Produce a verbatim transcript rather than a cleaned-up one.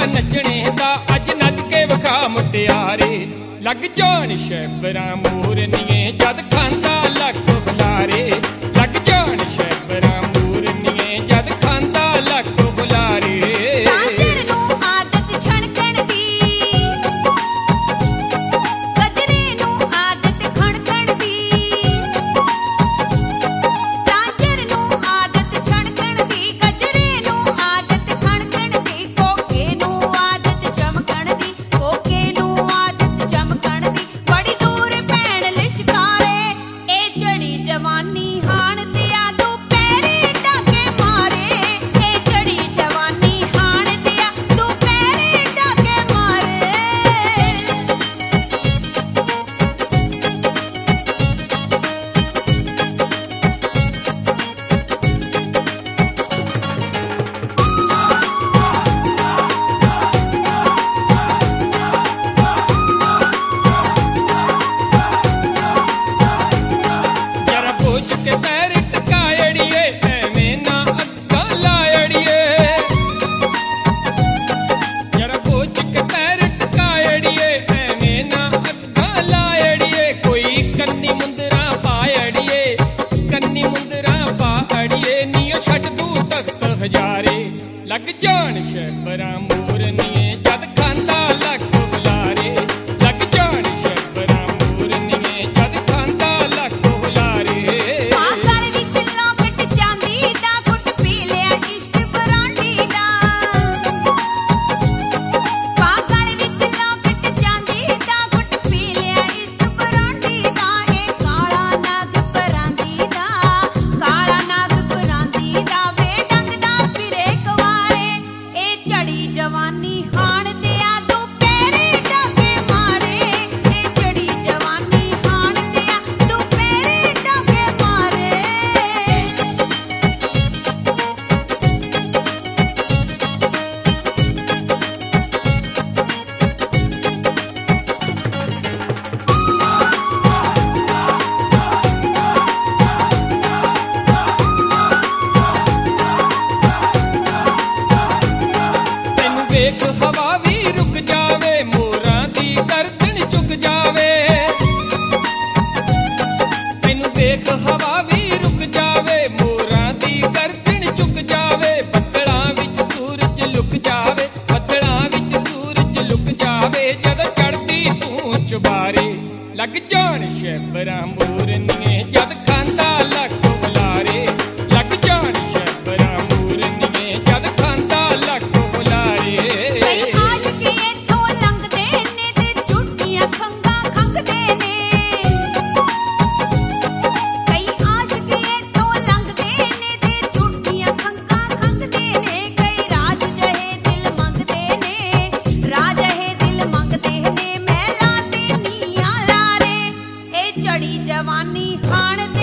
नचने दा अज नच के विखा मुटियारे। लग जान शैबरां मूरनिए जद खांदा लख बुलारे। लग जान शैबरां मूरनिए जद खांदा लख बुलारे। लग जान शैबरां मूरनिए जद खांदा लख बुलारे। लग जान शैबरां मूरनिए जद खांदा लख बुलारे। पागल विच लौकट चांदी दा घुट पी लिया इश्क बरांडी दा। पागल विच लौकट चांदी दा घुट पी लिया इश्क बरांडी दा। ए काला नाग परांदी दा, काला नाग परांदी दा। जवानी हाण दिया दो पैरे डाके मारे। ए चढ़ी जवानी हाण दिया दो पैरे डाके मारे। वेख हवा भी रुक जावे मोरां दी गर्दन झुक जावे। तैनू वेख हवा भी रुक जावे मोरां दी गर्दन झुक जावे। बदलां विच सूरज लुक जावे, बदलां विच सूरज लुक जावे। जद चढ़दी तू चुबारे। लग जान शैबरां मूरनिए जद खांदा लख बुलारे। लग जान शैबरां मूरनिए जद खांदा लख बुलारे। जवानी हाण